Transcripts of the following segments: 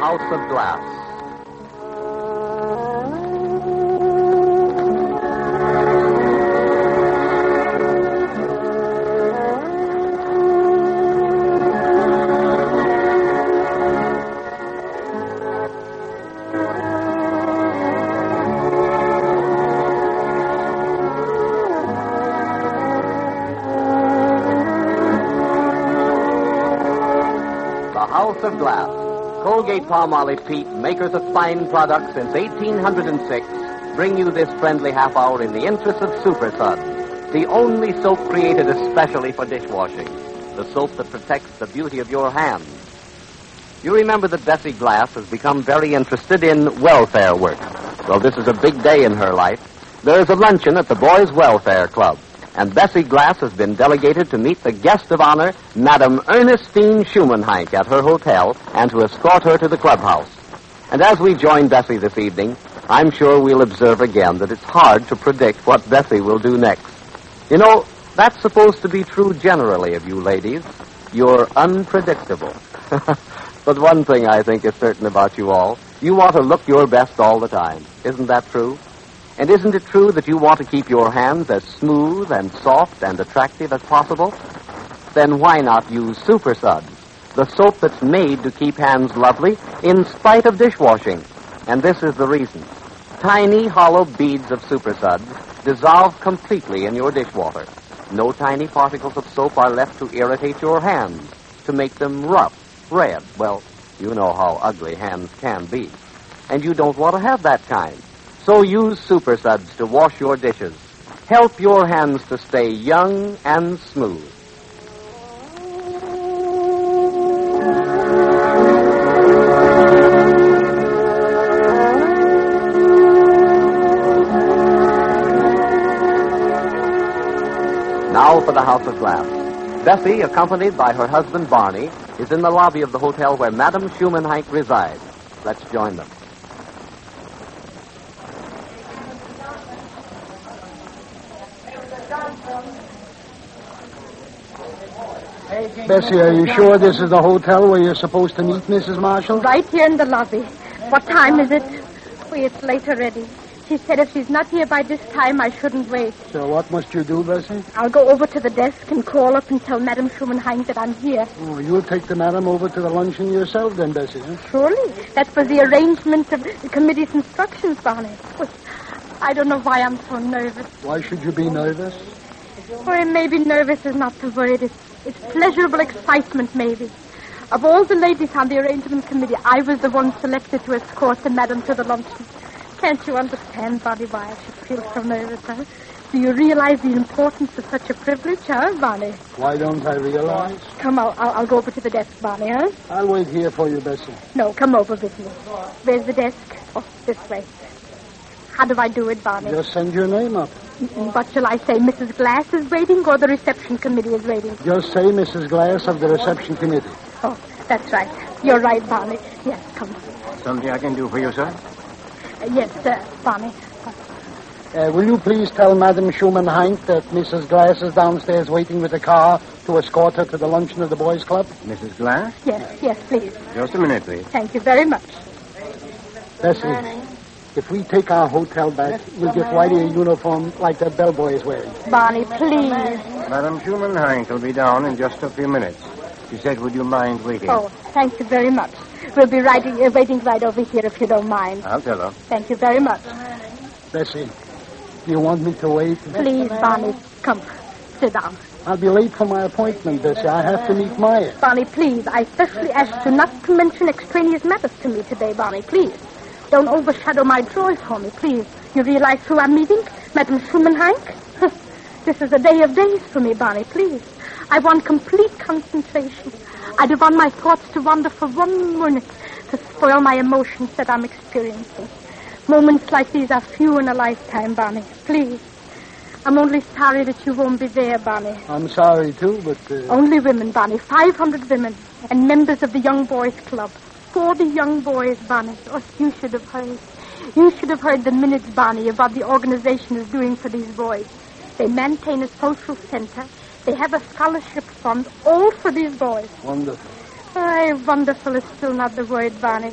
House of Glass. House of Glass. Colgate-Palmolive Peet, makers of fine products since 1806, bring you this friendly half hour in the interest of Super Suds, the only soap created especially for dishwashing, the soap that protects the beauty of your hands. You remember that Bessie Glass has become very interested in welfare work. Well, this is a big day in her life. There is a luncheon at the Boys' Welfare Club, and Bessie Glass has been delegated to meet the guest of honor, Madame Ernestine Schumanheink, at her hotel and to escort her to the clubhouse. And as we join Bessie this evening, I'm sure we'll observe again that it's hard to predict what Bessie will do next. You know, that's supposed to be true generally of you ladies. You're unpredictable. But one thing I think is certain about you all. You want to look your best all the time. Isn't that true? And isn't it true that you want to keep your hands as smooth and soft and attractive as possible? Then why not use Super Suds, the soap that's made to keep hands lovely in spite of dishwashing? And this is the reason. Tiny hollow beads of Super Suds dissolve completely in your dishwater. No tiny particles of soap are left to irritate your hands, to make them rough, red. Well, you know how ugly hands can be. And you don't want to have that kind. So use Super Suds to wash your dishes. Help your hands to stay young and smooth. Now for the House of Glass. Bessie, accompanied by her husband Barney, is in the lobby of the hotel where Madame Schumanheink resides. Let's join them. Bessie, are you sure this is the hotel where you're supposed to meet Mrs. Marshall? Right here in the lobby. What time is it? Oh, it's late already. She said if she's not here by this time, I shouldn't wait. So what must you do, Bessie? I'll go over to the desk and call up and tell Madame Schumanheink that I'm here. Oh, you'll take the madam over to the luncheon yourself then, Bessie, huh? Surely. That was the arrangement of the committee's instructions, Barney. Oh, I don't know why I'm so nervous. Why should you be nervous? Or maybe nervous is not the word. It's pleasurable excitement, maybe. Of all the ladies on the arrangement committee, I was the one selected to escort the madam to the luncheon. Can't you understand, Barney, why I should feel so nervous, huh? Do you realize the importance of such a privilege, huh, Barney? Why don't I realize? Come, I'll go over to the desk, Barney, huh? I'll wait here for you, Bessie. No, come over with me. Where's the desk? Oh, this way. How do I do it, Barney? Just send your name up. What shall I say? Mrs. Glass is waiting or the reception committee is waiting? Just say Mrs. Glass of the reception committee. Oh, that's right. You're right, Barney. Yes, come. Something I can do for you, sir? Yes, Barney. Will you please tell Madame Schumanheink that Mrs. Glass is downstairs waiting with a car to escort her to the luncheon of the Boys' Club? Mrs. Glass? Yes, please. Just a minute, please. Thank you very much. Bessie, if we take our hotel back, we'll get Whitey a uniform like that bellboy is wearing. Barney, please. Madame Schumanheink will be down in just a few minutes. She said, would you mind waiting? Oh, thank you very much. We'll be waiting right over here if you don't mind. I'll tell her. Thank you very much. Bessie, do you want me to wait? Please, Barney, come. Sit down. I'll be late for my appointment, Bessie. I have to meet Maya. Barney, please, I especially asked you not to mention extraneous matters to me today, Barney, please. Don't overshadow my joy for me, please. You realize who I'm meeting? Madame Schumanheink? This is a day of days for me, Barney, please. I want complete concentration. I don't want my thoughts to wander for 1 minute to spoil my emotions that I'm experiencing. Moments like these are few in a lifetime, Barney. Please. I'm only sorry that you won't be there, Barney. I'm sorry, too, but... Only women, Barney. 500 women. And members of the Young Boys Club. 40 young boys, Barney. Oh, you should have heard. You should have heard the minutes, Barney, of what the organization is doing for these boys. They maintain a social center. They have a scholarship fund, all for these boys. Wonderful. Aye, wonderful is still not the word, Barney.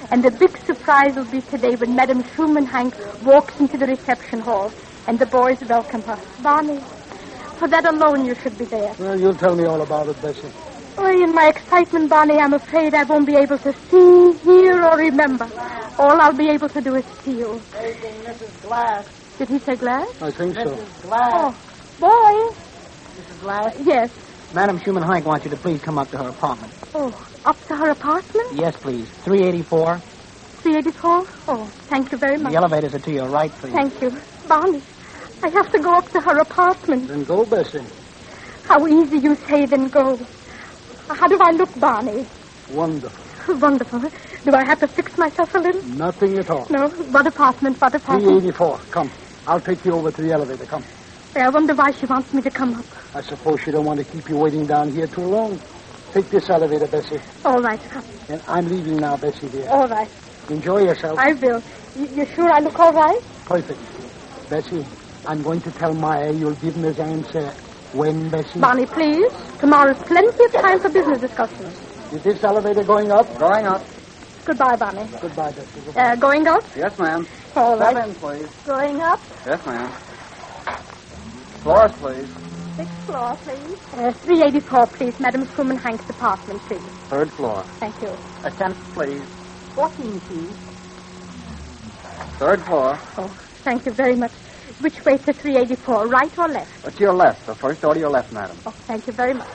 And the big surprise will be today when Madame Schumann-Heink walks into the reception hall and the boys welcome her. Barney, for that alone you should be there. Well, you'll tell me all about it, Bessie. Oh, in my excitement, Barney, I'm afraid I won't be able to see, hear, or remember. All I'll be able to do is feel. Taking Mrs. Glass. Did he say Glass? I think so. Mrs. Glass. Oh, boy. Mrs. Glass? Yes. Madam Schumann-Heink wants you to please come up to her apartment. Oh, up to her apartment? Yes, please. 384. 384? Oh, thank you very much. The elevators are to your right, please. Thank you. Barney, I have to go up to her apartment. Then go, Bessie. How easy you say, then go. How do I look, Barney? Wonderful. Wonderful. Do I have to fix myself a little? Nothing at all. No. What apartment? 384. Come. I'll take you over to the elevator. Come. I wonder why she wants me to come up. I suppose she don't want to keep you waiting down here too long. Take this elevator, Bessie. All right. And I'm leaving now, Bessie, dear. All right. Enjoy yourself. I will. You sure I look all right? Perfect. Bessie, I'm going to tell Maya you'll give me his answer. When, Bessie? Barney, please. Tomorrow's plenty of time for business discussions. Is this elevator going up? Going up. Goodbye, Barney. Goodbye, Bessie. Going up? Yes, ma'am. All right. Step in, please. Going up? Yes, ma'am. Floors, please. 6th floor, please. 384, please. Madame Schumann-Heink's apartment, please. 3rd floor. Thank you. 10th, please. 14, please. 3rd floor. Oh, thank you very much. Which way to 384, right or left? To your left. The first door to your left, madam. Oh, thank you very much.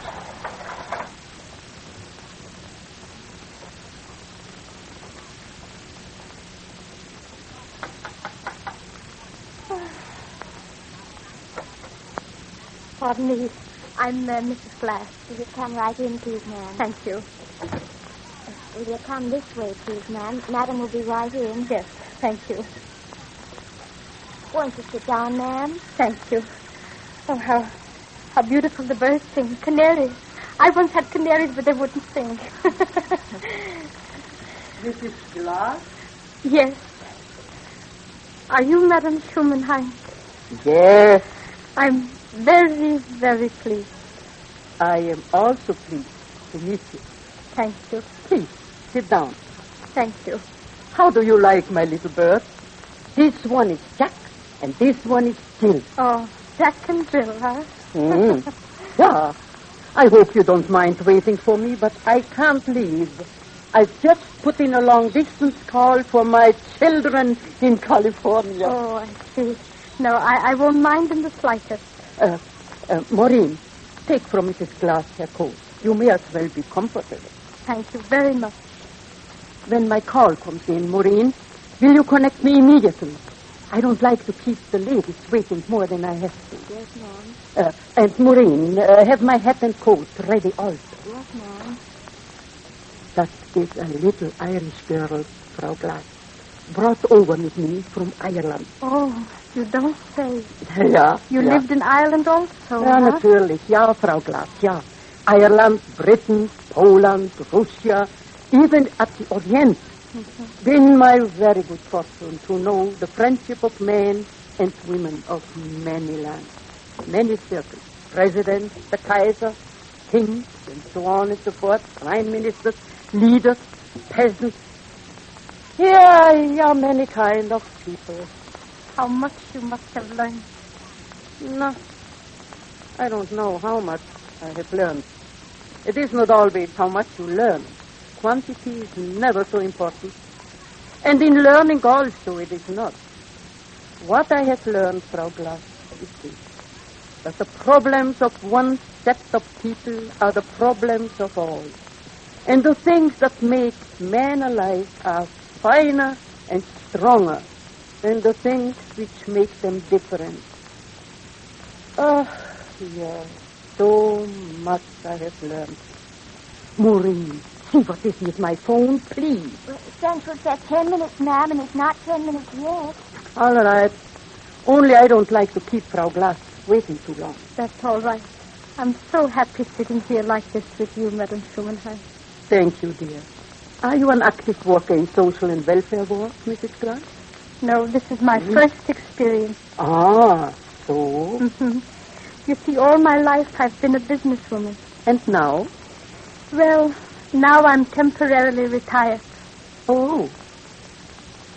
Pardon me. I'm Mrs. Glass. Will you come right in, please, ma'am? Thank you. Will you come this way, please, ma'am? Madam will be right in. Yes, thank you. Won't you sit down, ma'am? Thank you. Oh, how beautiful the birds sing. Canaries. I once had canaries, but they wouldn't sing. Mrs. Glass? Yes. Are you Madame Schumann-Heink? Yes, I'm very, very pleased. I am also pleased to meet you. Thank you. Please, sit down. Thank you. How do you like my little bird? This one is Jack, and this one is Jill. Oh, Jack and Jill, huh? Yeah. I hope you don't mind waiting for me, but I can't leave. I've just put in a long-distance call for my children in California. Oh, I see. No, I won't mind in the slightest. Maureen, take from Mrs. Glass her coat. You may as well be comfortable. Thank you very much. When my call comes in, Maureen, will you connect me immediately? I don't like to keep the ladies waiting more than I have to. Yes, ma'am. And Maureen, have my hat and coat ready also. Yes, ma'am. That is a little Irish girl, Frau Glass, brought over with me from Ireland. Oh, you don't say. Ja. You ja. lived in Ireland also, Ja, huh? natürlich. Ja, Frau Glass, ja. Ireland, Britain, Poland, Russia, even at the Orient. Been my very good fortune to know the friendship of men and women of many lands, many circles. Presidents, the Kaiser, kings, and so on and so forth, prime ministers, leaders, peasants. Yeah, many kind of people. How much you must have learned. No, I don't know how much I have learned. It is not always how much you learn. Quantity is never so important. And in learning also it is not. What I have learned, Frau Glass, is this. That the problems of one set of people are the problems of all. And the things that make men alive are finer and stronger than the things which make them different. Oh, yes, so much I have learned. Maureen, see what is with my phone, please. Central said 10 minutes, ma'am, and it's not 10 minutes yet. All right. Only I don't like to keep Frau Glass waiting too long. That's all right. I'm so happy sitting here like this with you, Madame Schumann-Heink. Thank you, dear. Are you an active worker in social and welfare work, Mrs. Glass? No, this is my first experience. Ah, so? Mm-hmm. You see, all my life I've been a businesswoman. And now? Well, now I'm temporarily retired. Oh,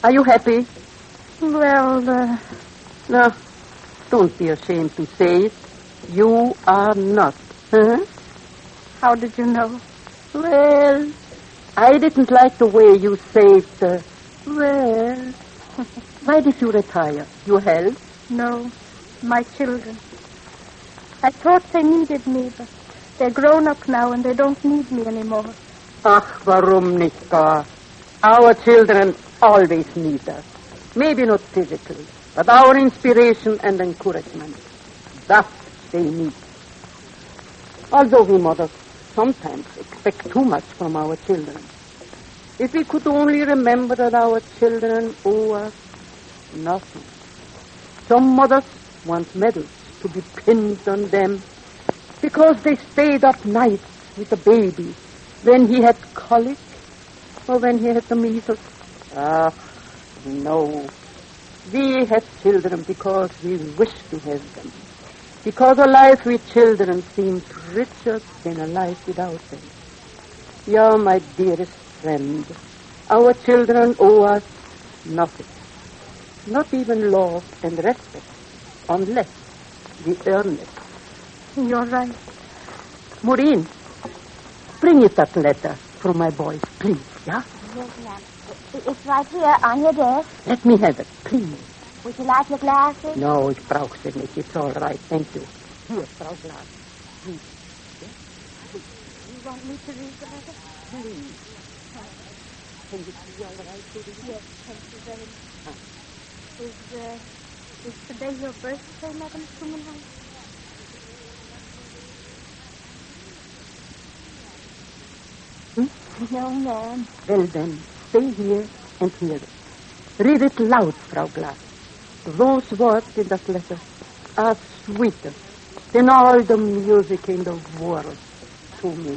Are you happy? Well, No, don't be ashamed to say it. You are not. Huh? how did you know? Well, I didn't like the way you said, well. Why did you retire? Your health? No, my children. I thought they needed me, but they're grown up now and they don't need me anymore. Ach, warum nicht gar? Our children always need us. Maybe not physically, but our inspiration and encouragement. That they need. Although we mothers sometimes expect too much from our children. If we could only remember that our children owe us nothing. Some mothers want medals to be pinned on them because they stayed up nights with the baby when he had colic or when he had the measles. Ah, no. We have children because we wish to have them. Because a life with children seems richer than a life without them. Yeah, my dearest friend, our children owe us nothing. Not even love and respect, unless we earn it. You're right. Maureen, bring it that letter from my boys, please, yeah? Yes, ma'am. It's right here on your desk. Let me have it, please. Would you like your glasses? No, ich brauche sie nicht. It's all right, thank you. Here, Frau Glas. Please. You want me to read the letter? Please. Can you see all right, Judy? Yes, thank you very much. Is today your birthday, Madam Schumann? No, ma'am. Well then, stay here and hear it. Read it loud, Frau Glas. Those words in that letter are sweeter than all the music in the world to me.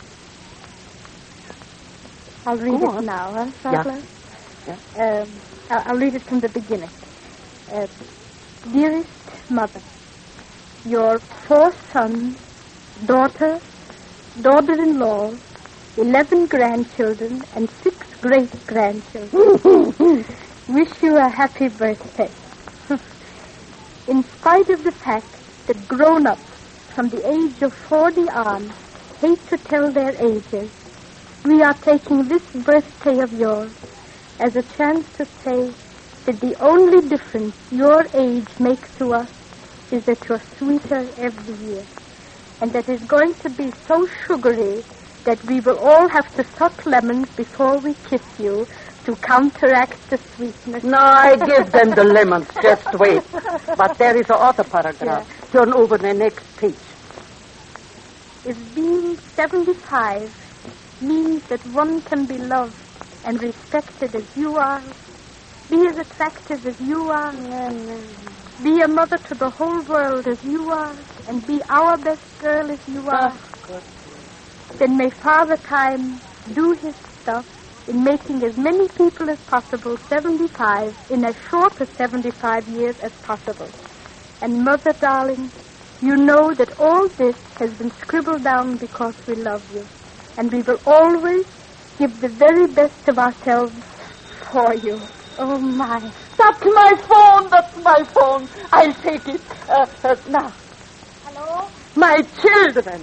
I'll read Go it on. now, huh, Frau Yeah. Glass? Yeah. I'll read it from the beginning. Dearest Mother, your 4 sons, daughter, daughter-in-law, 11 grandchildren, and 6 great-grandchildren wish you a happy birthday. In spite of the fact that grown-ups from the age of 40 on hate to tell their ages, we are taking this birthday of yours as a chance to say that the only difference your age makes to us is that you're sweeter every year, and that it's going to be so sugary that we will all have to suck lemons before we kiss you to counteract the sweetness. No, I give them the lemons. Just wait. But there is a other paragraph. Yeah. Turn over the next page. If being 75 means that one can be loved and respected as you are, be as attractive as you are, be a mother to the whole world as you are, and be our best girl as you are, then may Father Time do his stuff in making as many people as possible 75 in as short a 75 years as possible. And Mother, darling, you know that all this has been scribbled down because we love you. And we will always give the very best of ourselves for you. Oh, my. That's my phone. That's my phone. I'll take it. Now. Hello? My children.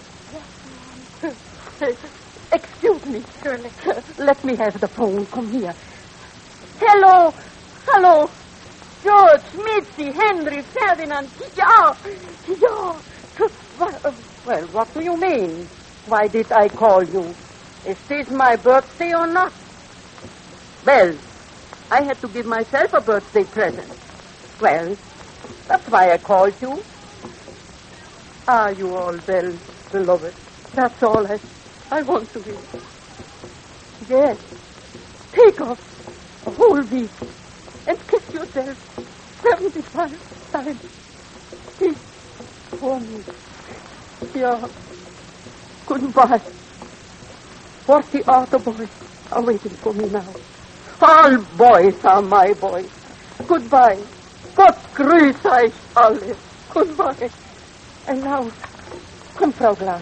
Excuse me. Surely. Let me have the phone. Come here. Hello. Hello. George, Mitzi, Henry, Ferdinand. Yeah. Yeah. Well, what do you mean? Why did I call you? Is this my birthday or not? Well, I had to give myself a birthday present. Well, that's why I called you. Are you all well, beloved? That's all I want to hear. Yes. Take off a whole week and kiss yourself 75 times. Kiss for me. Yeah. Goodbye. 40 other boys are waiting for me now. All boys are my boys. Goodbye. Gott grüße euch alle. Goodbye. And now, komm, Frau Glas.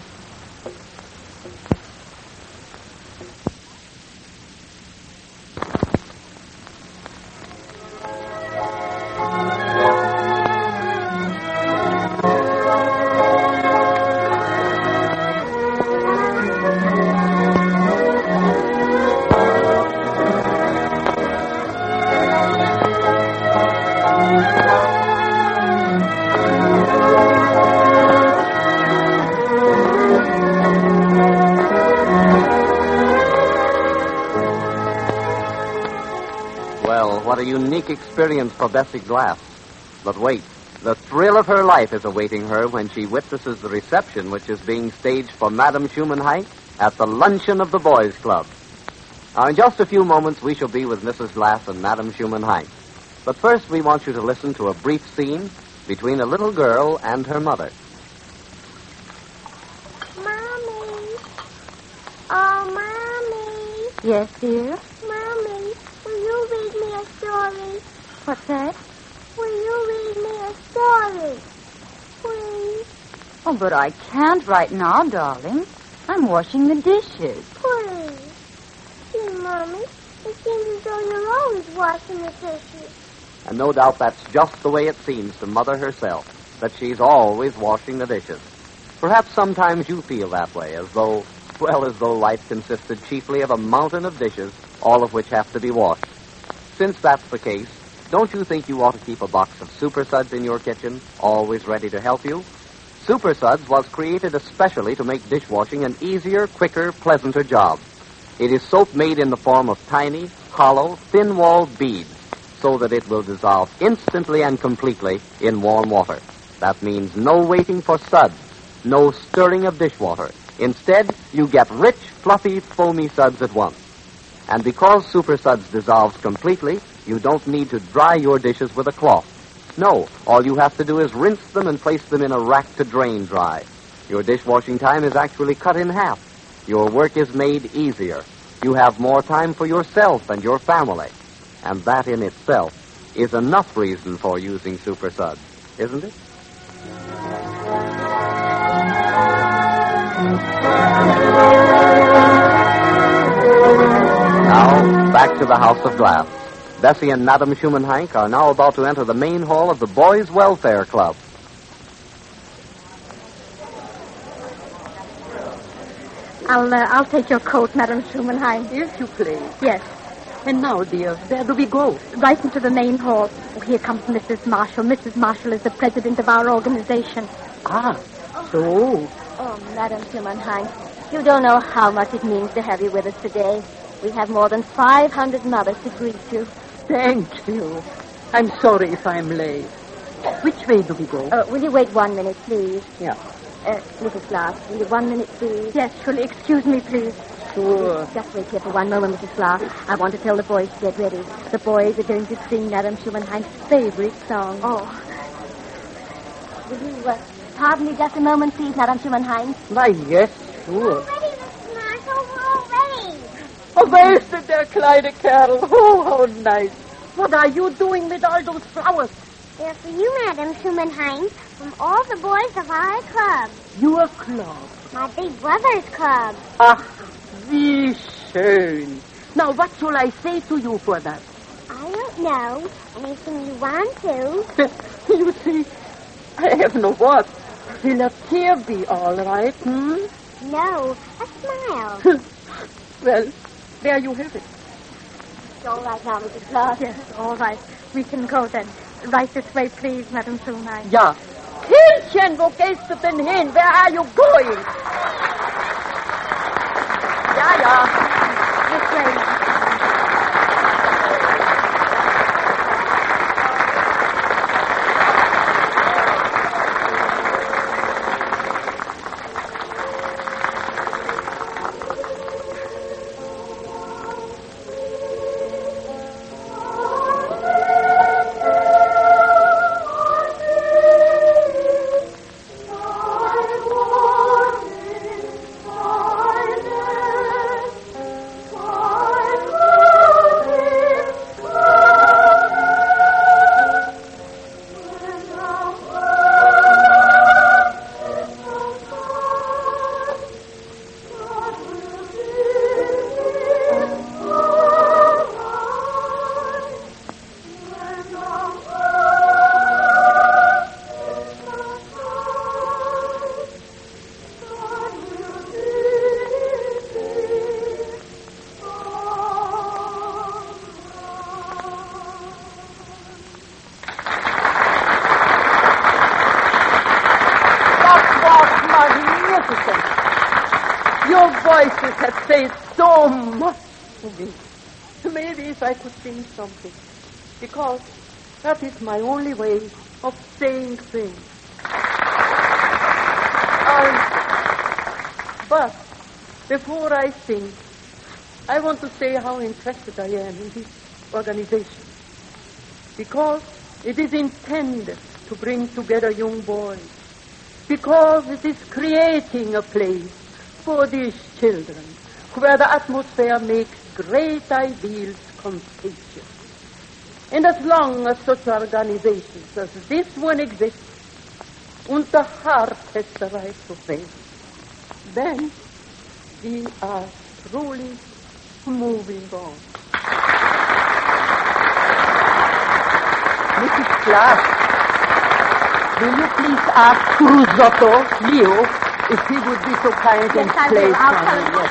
a unique experience for Bessie Glass. But wait, the thrill of her life is awaiting her when she witnesses the reception which is being staged for Madame Schumann-Heink at the luncheon of the Boys Club. Now, in just a few moments, we shall be with Mrs. Glass and Madame Schumann-Heink. But first, we want you to listen to a brief scene between a little girl and her mother. Mommy. Oh, Mommy. Yes, dear? Mommy, will you read me a story? What's that? Will you read me a story? Please, Oh, but I can't right now, darling. I'm washing the dishes. please. Gee, Mommy, it seems as though you're always washing the dishes. And no doubt that's just the way it seems to Mother herself, that she's always washing the dishes. Perhaps sometimes you feel that way, as though life consisted chiefly of a mountain of dishes, all of which have to be washed. Since that's the case, don't you think you ought to keep a box of Super Suds in your kitchen, always ready to help you? Super Suds was created especially to make dishwashing an easier, quicker, pleasanter job. It is soap made in the form of tiny, hollow, thin-walled beads, so that it will dissolve instantly and completely in warm water. That means no waiting for suds, no stirring of dishwater. Instead, you get rich, fluffy, foamy suds at once. And because Super Suds dissolves completely, you don't need to dry your dishes with a cloth. No, all you have to do is rinse them and place them in a rack to drain dry. Your dishwashing time is actually cut in half. Your work is made easier. You have more time for yourself and your family. And that in itself is enough reason for using Super Suds, isn't it? Now, back to the House of Glass. Bessie and Madame Schumann-Heink are now about to enter the main hall of the Boys' Welfare Club. I'll take your coat, Madame Schumann-Heink. If you please. Yes, And now, dear, where do we go? right into the main hall. Oh, here comes Mrs. Marshall. Mrs. Marshall is the president of our organization. Ah, so. Oh, Madame Schumann-Heink, you don't know how much it means to have you with us today. We have more than 500 mothers to greet you. Thank you. I'm sorry if I'm late. Which way do we go? Will you wait 1 minute, please? Yeah. Mrs. Glass, will you 1 minute, please? Yes, surely. Excuse me, please. Sure. Just wait here for 1 moment, Mrs. Glass. I want to tell the boys to get ready. The boys are going to sing Madame Schumann-Heink's favorite song. Oh, Will you pardon me just a moment, please, Madame Schumann-Heink? Why, yes, sure. Ready, Mrs. Marshall, we're all ready. Oh, where's the dear Kleine Kerl? Oh, how nice. What are you doing with all those flowers? They're for you, Madame Schumann-Heink, from all the boys of our club. Your club. My big brother's club. Ach, wie schön. Now, what shall I say to you for that? I don't know. Anything you want to. You see, I have no words. Will a tear be all right, hmm? No, a smile. Well, there you have it. It's all right now, Mrs. Glass. yes, all right. We can go then. Right this way, please, Madame Schumann-Heink. Ja. Kindchen, wo gehst du denn hin? Where are you going? Ja. This way. Your voices have said so much to me. Maybe if I could sing something. Because that is my only way of saying things. But before I sing, I want to say how interested I am in this organization. Because it is intended to bring together young boys. Because it is creating a place for these children where the atmosphere makes great ideals contagious. And as long as such organizations as this one exists, and the heart has the right to faith, then we are truly moving on. Mrs. Glass, will you please ask Cruzotto, Leo, if he would be so kind and play for me? Yes.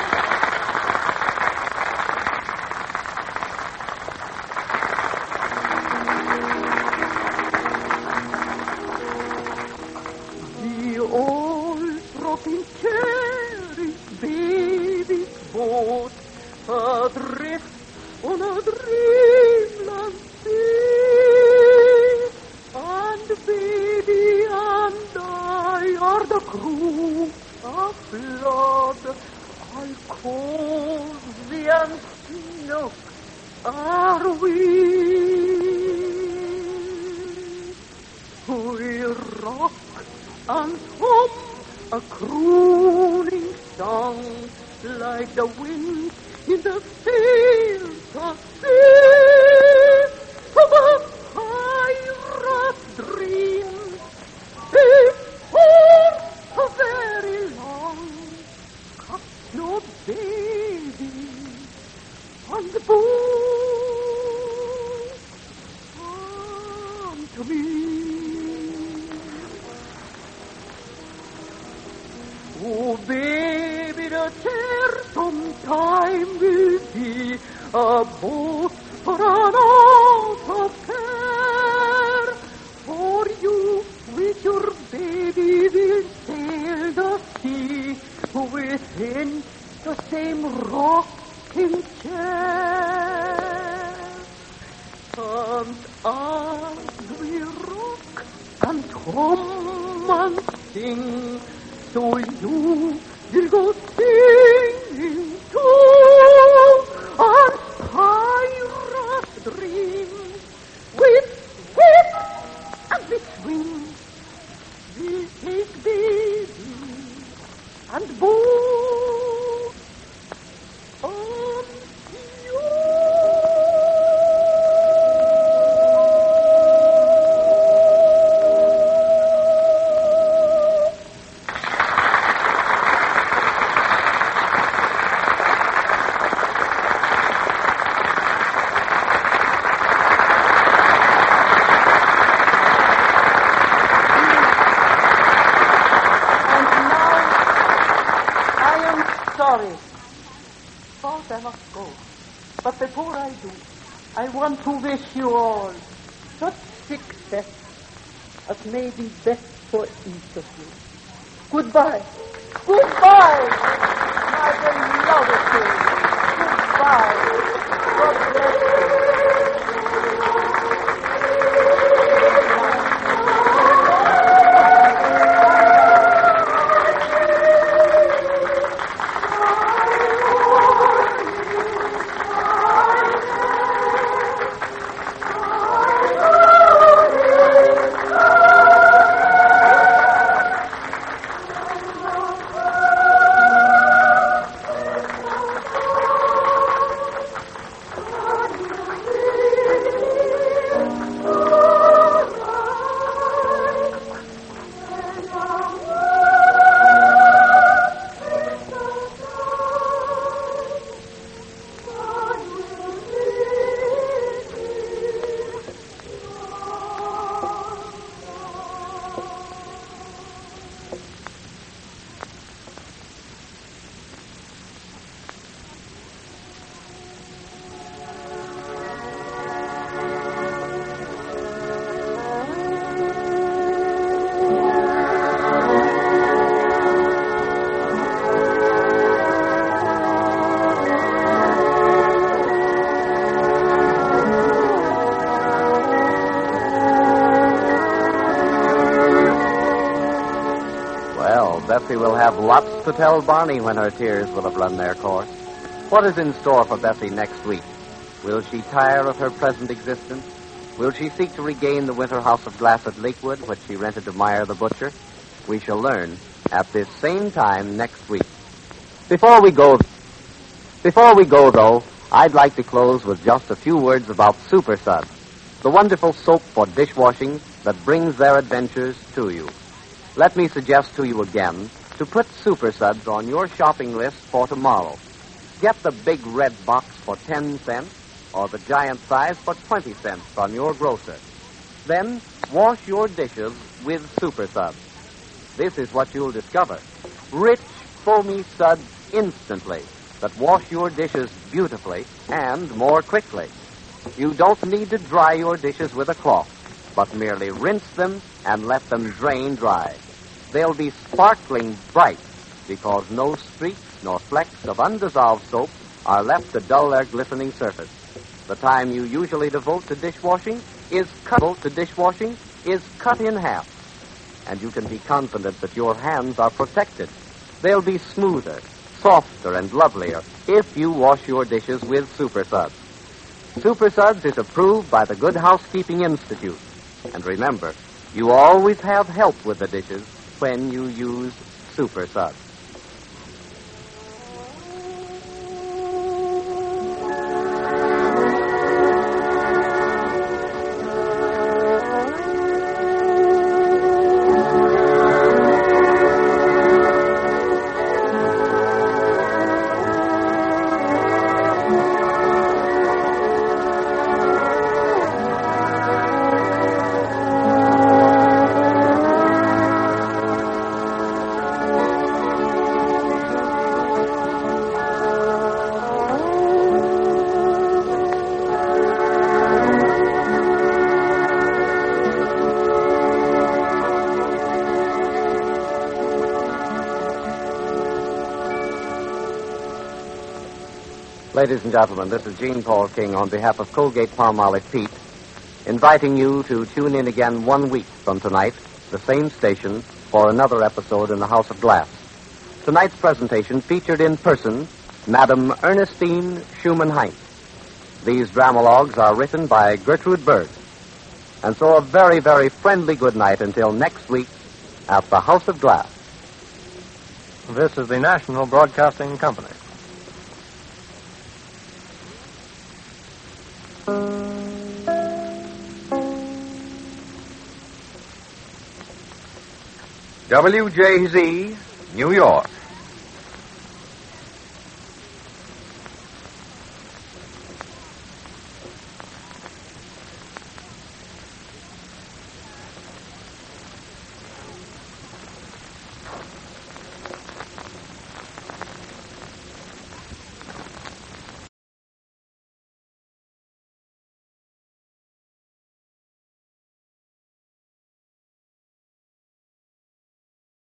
The old rocking chair is baby's boat, adrift on a dreamland sea. And baby and I are the crew of blood, all cozy and snug are we. We rock and hum a crooning song like the wind in the fields of sea. Of a pirate dream before a very long no baby on the boat come to me. Oh, baby, the chair sometime will be a boat for an out of care. For you, with your baby, will sail the sea within the same rocking chair. And as we rock and hum and sing, so you will go singing too, and pirate dreams with whip and with swing will take baby and boat on you. Sorry. Thought I must go. But before I do, I want to wish you all such success as may be best for each of you. Goodbye. Goodbye, my beloved children. Goodbye. God bless you. Bessie will have lots to tell Barney when her tears will have run their course. What is in store for Bessie next week? Will she tire of her present existence? Will she seek to regain the winter house of glass at Lakewood, which she rented to Meyer the butcher? We shall learn at this same time next week. Before we go, though, I'd like to close with just a few words about Super Suds, the wonderful soap for dishwashing that brings their adventures to you. Let me suggest to you again to put Super Suds on your shopping list for tomorrow. Get the big red box for 10 cents or the giant size for 20 cents from your grocer. Then wash your dishes with Super Suds. This is what you'll discover. Rich, foamy suds instantly that wash your dishes beautifully and more quickly. You don't need to dry your dishes with a cloth, but merely rinse them and let them drain dry. They'll be sparkling bright because no streaks nor flecks of undissolved soap are left to dull their glistening surface. The time you usually devote to dishwashing is cut in half. And you can be confident that your hands are protected. They'll be smoother, softer, and lovelier if you wash your dishes with Super Suds. Super Suds is approved by the Good Housekeeping Institute. And remember, you always have help with the dishes when you use Super Suds. Ladies and gentlemen, this is Gene Paul King on behalf of Colgate-Palmolive Pete, inviting you to tune in again 1 week from tonight, the same station, for another episode in the House of Glass. Tonight's presentation featured in person Madame Ernestine Schumann-Heint. These dramalogues are written by Gertrude Berg. And so a very, very friendly good night until next week at the House of Glass. This is the National Broadcasting Company. WJZ, New York.